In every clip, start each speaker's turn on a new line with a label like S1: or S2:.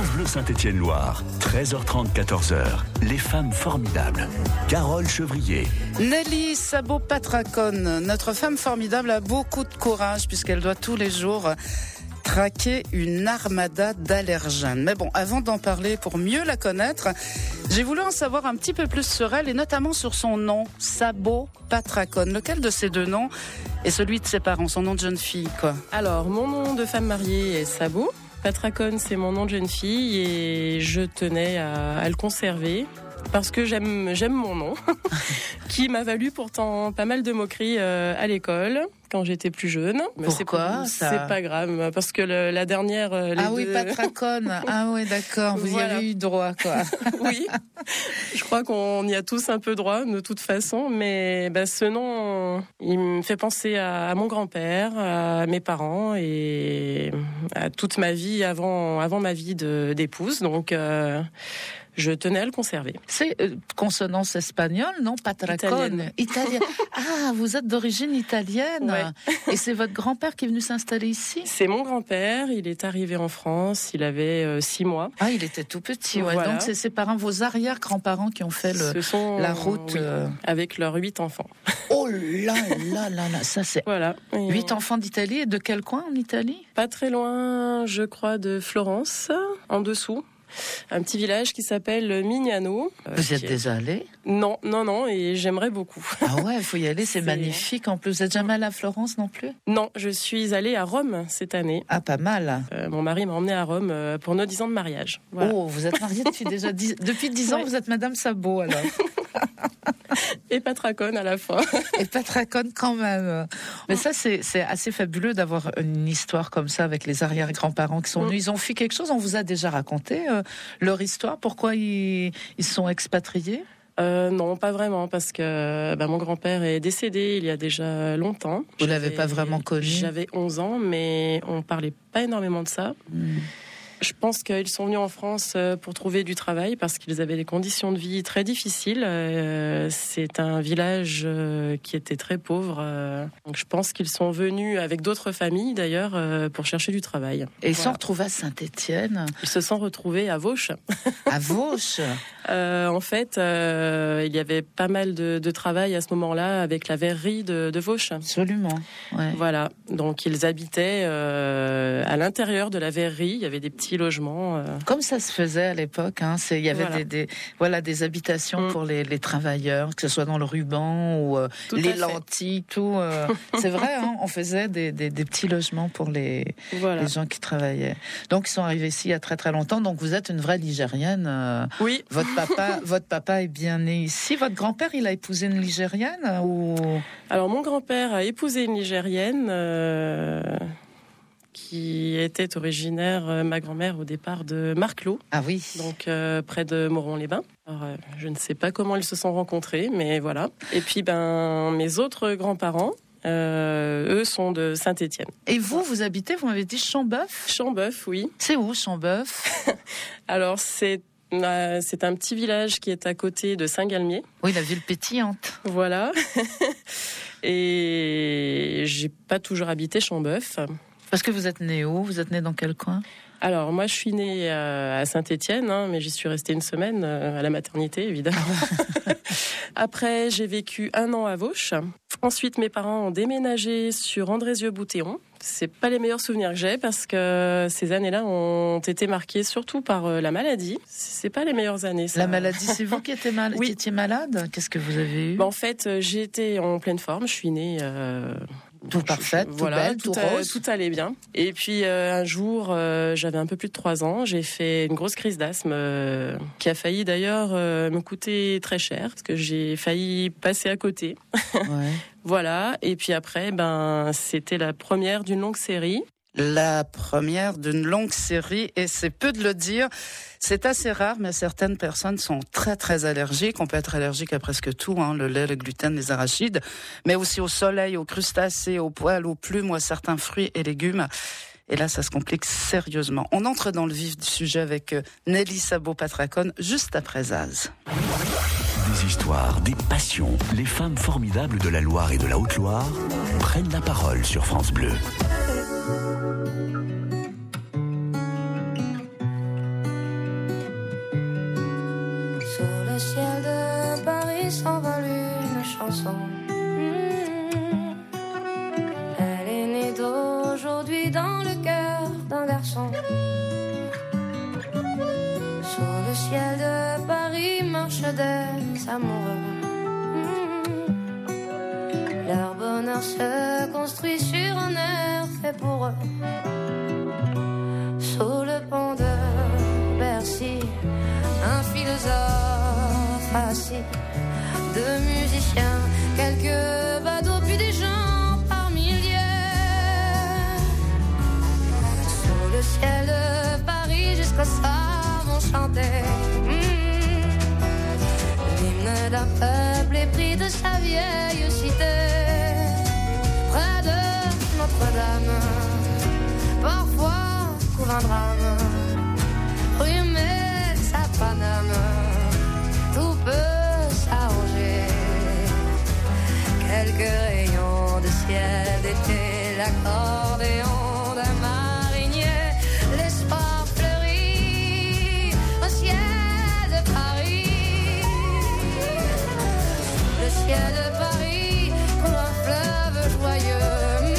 S1: France Bleu Saint-Étienne-Loire, 13h30, 14h. Les femmes formidables. Carole Chevrier.
S2: Nelly Sabot-Patracone, notre femme formidable, a beaucoup de courage puisqu'elle doit tous les jours traquer une armada d'allergènes. Mais bon, avant d'en parler, pour mieux la connaître, j'ai voulu en savoir un petit peu plus sur elle et notamment sur son nom, Sabot-Patracone. Lequel de ces deux noms est celui de ses parents, son nom de jeune fille, quoi?
S3: Alors, mon nom de femme mariée est Sabot. Patracone, c'est mon nom de jeune fille et je tenais à le conserver parce que j'aime mon nom, qui m'a valu pourtant pas mal de moqueries à l'école quand j'étais plus jeune.
S2: Pourquoi
S3: c'est pas grave, parce que la dernière...
S2: oui, Patracone. Ah oui, d'accord, vous y avez eu droit, quoi.
S3: Oui, je crois qu'on y a tous un peu droit, de toute façon, mais ce nom, il me fait penser à mon grand-père, à mes parents et à toute ma vie avant ma vie d'épouse, donc... je tenais à le conserver.
S2: C'est consonance espagnole, non? Patracone. Italien. Ah, vous êtes d'origine italienne.
S3: Ouais.
S2: Et c'est votre grand-père qui est venu s'installer ici?
S3: C'est mon grand-père. Il est arrivé en France. Il avait 6 mois.
S2: Ah, il était tout petit. Ouais.
S3: Voilà.
S2: Donc c'est ses parents, vos arrière-grands-parents qui ont fait la route.
S3: Oui, avec leurs 8 enfants.
S2: Oh là là là là, ça c'est...
S3: Voilà.
S2: 8 enfants d'Italie. Et de quel coin en Italie?
S3: Pas très loin, je crois, de Florence, en dessous. Un petit village qui s'appelle Mignano.
S2: Vous y êtes déjà allé?
S3: Non, et j'aimerais beaucoup.
S2: Ah ouais, il faut y aller, c'est magnifique en plus. Vous êtes jamais allé à Florence non plus?
S3: Non, je suis allée à Rome cette année.
S2: Ah, pas mal.
S3: Mon mari m'a emmenée à Rome pour nos 10 ans de mariage. Voilà.
S2: Oh, vous êtes mariée depuis 10 ans, ouais. Vous êtes Madame Sabot alors.
S3: Et Patracone à la fin.
S2: Et Patracone quand même. Mais ça, c'est assez fabuleux d'avoir une histoire comme ça avec les arrière-grands-parents qui sont venus. Ils ont fait quelque chose, on vous a déjà raconté leur histoire, pourquoi ils sont expatriés?
S3: Non, pas vraiment, parce que mon grand-père est décédé il y a déjà longtemps.
S2: Vous l'avez pas vraiment connu?
S3: J'avais 11 ans, mais on parlait pas énormément de ça. Je pense qu'ils sont venus en France pour trouver du travail parce qu'ils avaient des conditions de vie très difficiles. C'est un village qui était très pauvre. Donc je pense qu'ils sont venus avec d'autres familles d'ailleurs pour chercher du travail.
S2: Et ils sont retrouvés à Saint-Étienne?
S3: Ils se sont retrouvés à Vauche.
S2: À Vauche?
S3: En fait, il y avait pas mal de travail à ce moment-là avec la verrerie de Vauche.
S2: Absolument. Ouais.
S3: Voilà. Donc ils habitaient à l'intérieur de la verrerie. Il y avait des petits logements.
S2: Comme ça se faisait à l'époque, hein. Il y avait des habitations pour les travailleurs, que ce soit dans le ruban ou les lentilles, tout. C'est vrai, hein, on faisait des petits logements pour les gens qui travaillaient. Donc ils sont arrivés ici il y a très très longtemps. Donc vous êtes une vraie Ligérienne.
S3: Oui.
S2: Votre papa est bien né ici. Votre grand-père, il a épousé une Ligérienne ou...
S3: Alors mon grand-père a épousé une Ligérienne. Qui était originaire, ma grand-mère, au départ de Marclot.
S2: Ah oui.
S3: Donc, près de Moron-les-Bains. Alors, je ne sais pas comment ils se sont rencontrés, mais voilà. Et puis, mes autres grands-parents, eux, sont de Saint-Étienne.
S2: Et vous habitez, vous m'avez dit Chambeuf?
S3: Chambeuf, oui.
S2: C'est où, Chambeuf?
S3: Alors, c'est un petit village qui est à côté de Saint-Galmier.
S2: Oui, la ville pétillante.
S3: Voilà. Et j'ai pas toujours habité Chambeuf.
S2: Parce que vous êtes né où? Vous êtes né dans quel coin?
S3: Alors, moi, je suis née à Saint-Étienne, mais j'y suis restée une semaine à la maternité, évidemment. Après, j'ai vécu 1 an à Vauche. Ensuite, mes parents ont déménagé sur Andrézieux-Boutéon. C'est pas les meilleurs souvenirs que j'ai parce que ces années-là ont été marquées surtout par la maladie. C'est pas les meilleures années, ça.
S2: La maladie, c'est vous qui étiez malade?
S3: Oui.
S2: Qui étiez malade? Qu'est-ce que vous avez eu?
S3: En fait, j'ai été en pleine forme. Je suis née...
S2: tout parfaite, tout belle, tout rose.
S3: Tout allait bien. Et puis un jour, j'avais un peu plus de 3 ans, j'ai fait une grosse crise d'asthme qui a failli d'ailleurs me coûter très cher parce que j'ai failli passer à côté.
S2: Ouais.
S3: Voilà. Et puis après, c'était la première d'une longue série.
S2: La première d'une longue série, et c'est peu de le dire. C'est assez rare, mais certaines personnes sont très très allergiques. On peut être allergique à presque tout, hein, le lait, le gluten, les arachides, mais aussi au soleil, aux crustacés, aux poils, aux plumes ou à certains fruits et légumes. Et là, ça se complique sérieusement. On entre dans le vif du sujet avec Nelly Sabot-Patracone, juste après Zaz.
S1: Des histoires, des passions. Les femmes formidables de la Loire et de la Haute-Loire prennent la parole sur France Bleu.
S4: s'envole une chanson. Elle est née d'aujourd'hui dans le cœur d'un garçon. Sous le ciel de Paris marchent des amoureux. Leur bonheur se construit sur un air fait pour eux. Sous le pont de Bercy, un philosophe assis, deux musiciens, quelques badauds, puis des gens par milliers. Sous le ciel de Paris, jusqu'au soir vont chanter l'hymne d'un peuple épris de sa vieille cité. Près de Notre-Dame, parfois couvre un drame. Rue Metz à Paname, tout peut s'arranger. Quelques rayons de ciel d'été, l'accordéon d'un marinier, l'espoir fleurit au ciel de Paris. Le ciel de Paris coule un fleuve joyeux.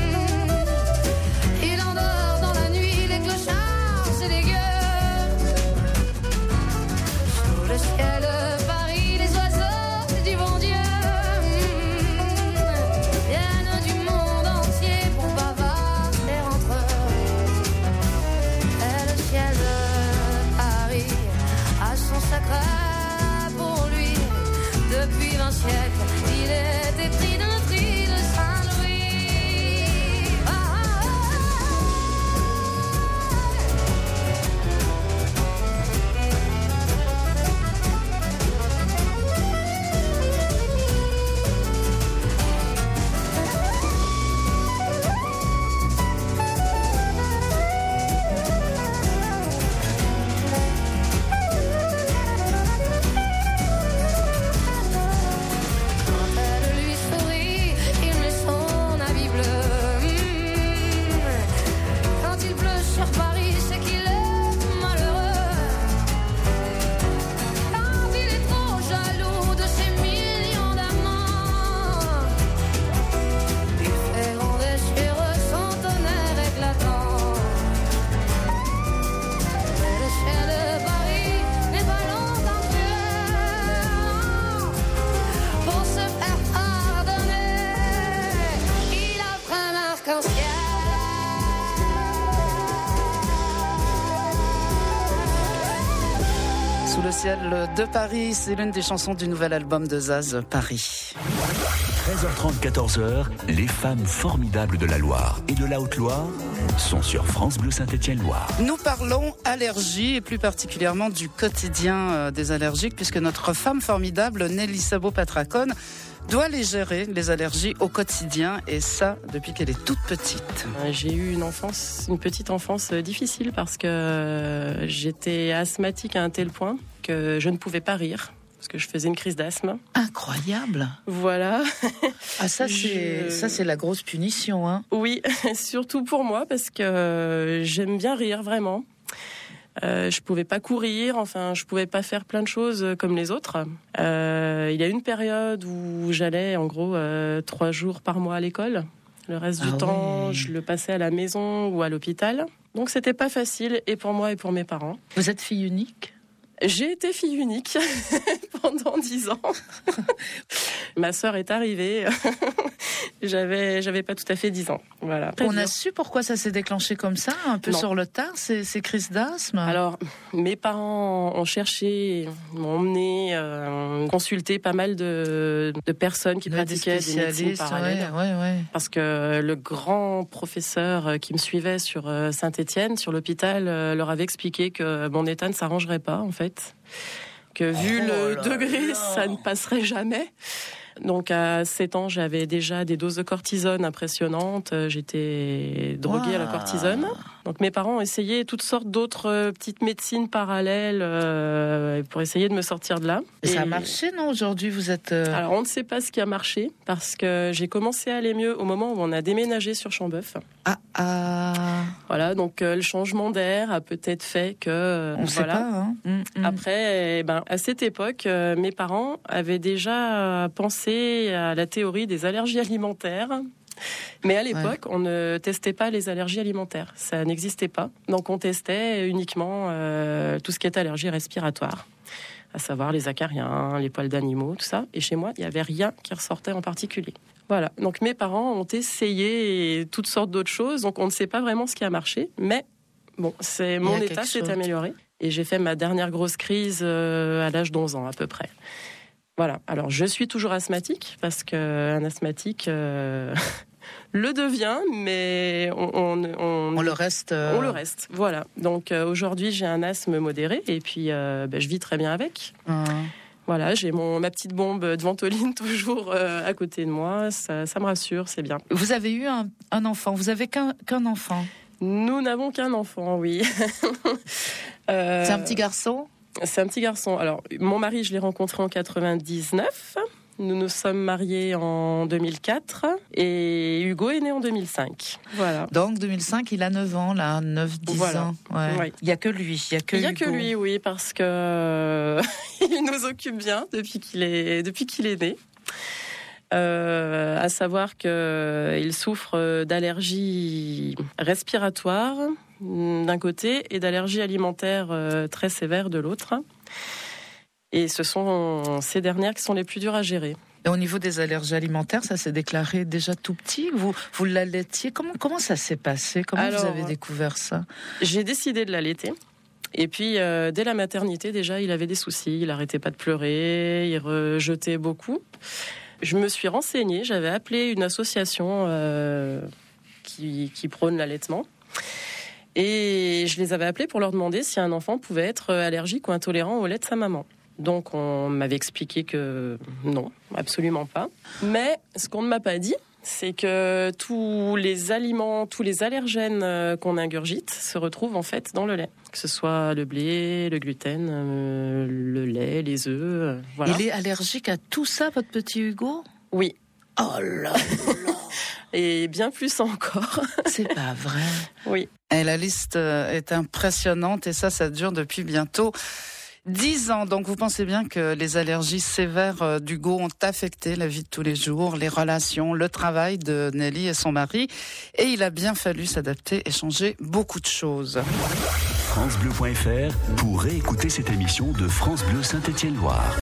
S4: Il endort dans la nuit les clochards et les gueux. Sous le ciel de Paris, les oiseaux du bon Dieu viennent du monde entier pour bavarder entre eux. Et le ciel de Paris a son secret pour lui. Depuis 20 siècles, il est épris de notre île Saint-Louis.
S2: Sous le ciel de Paris, c'est l'une des chansons du nouvel album de Zaz, Paris.
S1: 13h30, 14h, les femmes formidables de la Loire et de la Haute-Loire sont sur France Bleu Saint-Étienne-Loire.
S2: Nous parlons allergies et plus particulièrement du quotidien des allergiques, puisque notre femme formidable, Nelly Sabot-Patracone, doit les gérer, les allergies au quotidien, et ça depuis qu'elle est toute petite.
S3: J'ai eu une petite enfance difficile parce que j'étais asthmatique à un tel point que je ne pouvais pas rire. Parce que je faisais une crise d'asthme.
S2: Incroyable.
S3: Voilà.
S2: Ah, ça c'est la grosse punition, hein.
S3: Oui, surtout pour moi, parce que j'aime bien rire, vraiment. Je pouvais pas courir, enfin, je pouvais pas faire plein de choses comme les autres. Il y a une période où j'allais, en gros, 3 jours par mois à l'école. Le reste du temps, oui, je le passais à la maison ou à l'hôpital. Donc, c'était pas facile, et pour moi et pour mes parents.
S2: Vous êtes fille unique ?
S3: J'ai été fille unique pendant 10 ans. Ma sœur est arrivée. J'avais pas tout à fait 10 ans. Voilà.
S2: On a su pourquoi ça s'est déclenché comme ça, un peu sur le tard, ces crises d'asthme?
S3: Alors, mes parents ont cherché, m'ont emmené consulter pas mal de personnes qui pratiquaient des médecines parallèles.
S2: Ouais.
S3: Parce que le grand professeur qui me suivait sur Saint-Étienne, sur l'hôpital, leur avait expliqué que mon état ne s'arrangerait pas, en fait. Que vu le degré, ça ne passerait jamais. Donc à 7 ans, j'avais déjà des doses de cortisone impressionnantes. J'étais droguée à la cortisone. Donc mes parents ont essayé toutes sortes d'autres petites médecines parallèles pour essayer de me sortir de là.
S2: Et ça a marché, non? Aujourd'hui, vous êtes...
S3: Alors on ne sait pas ce qui a marché parce que j'ai commencé à aller mieux au moment où on a déménagé sur Chambeuf. Voilà, donc le changement d'air a peut-être fait que...
S2: on ne sait pas, hein.
S3: Après, à cette époque, mes parents avaient déjà pensé à la théorie des allergies alimentaires. Mais à l'époque, on ne testait pas les allergies alimentaires. Ça n'existait pas. Donc on testait uniquement tout ce qui est allergie respiratoire, à savoir les acariens, les poils d'animaux, tout ça. Et chez moi, il n'y avait rien qui ressortait en particulier. Voilà. Donc mes parents ont essayé toutes sortes d'autres choses. Donc on ne sait pas vraiment ce qui a marché. Mais bon, mon état s'est amélioré. Et j'ai fait ma dernière grosse crise à l'âge d'11 ans à peu près. Voilà. Alors je suis toujours asthmatique parce qu'un asthmatique le devient, mais on le reste. On le reste. Voilà. Donc aujourd'hui j'ai un asthme modéré et puis je vis très bien avec. Voilà, j'ai ma petite bombe de Ventoline toujours à côté de moi. Ça me rassure, c'est bien.
S2: Vous avez eu un enfant. Vous avez qu'un enfant.
S3: Nous n'avons qu'un enfant, oui.
S2: C'est un petit garçon?
S3: C'est un petit garçon. Alors, mon mari, je l'ai rencontré en 99. Nous nous sommes mariés en 2004. Et Hugo est né en 2005. Voilà.
S2: Donc, 2005, il a 9 ans, là. 9-10 ans. Ouais. Ouais. Il n'y a que lui. Il n'y a que
S3: lui, oui, parce que il nous occupe bien depuis qu'il est né. À savoir qu'il souffre d'allergies respiratoires d'un côté et d'allergies alimentaires très sévères de l'autre. Et ce sont ces dernières qui sont les plus dures à gérer.
S2: Et au niveau des allergies alimentaires, ça s'est déclaré déjà tout petit? Vous l'allaitiez? Comment ça s'est passé? Comment vous avez découvert ça?
S3: J'ai décidé de l'allaiter. Et puis, dès la maternité, déjà, il avait des soucis. Il n'arrêtait pas de pleurer, il rejetait beaucoup. Je me suis renseignée, j'avais appelé une association qui prône l'allaitement. Et je les avais appelés pour leur demander si un enfant pouvait être allergique ou intolérant au lait de sa maman. Donc on m'avait expliqué que non, absolument pas. Mais ce qu'on ne m'a pas dit, c'est que tous les aliments, tous les allergènes qu'on ingurgite se retrouvent en fait dans le lait. Que ce soit le blé, le gluten, le lait, les œufs, voilà.
S2: Il est allergique à tout ça, votre petit Hugo?
S3: Oui.
S2: Oh là là.
S3: Et bien plus encore.
S2: C'est pas vrai.
S3: Oui.
S2: Et la liste est impressionnante et ça dure depuis bientôt 10 ans. Donc vous pensez bien que les allergies sévères d'Hugo ont affecté la vie de tous les jours, les relations, le travail de Nelly et son mari. Et il a bien fallu s'adapter et changer beaucoup de choses.
S1: FranceBleu.fr pour réécouter cette émission de France Bleu Saint-Étienne-Loire.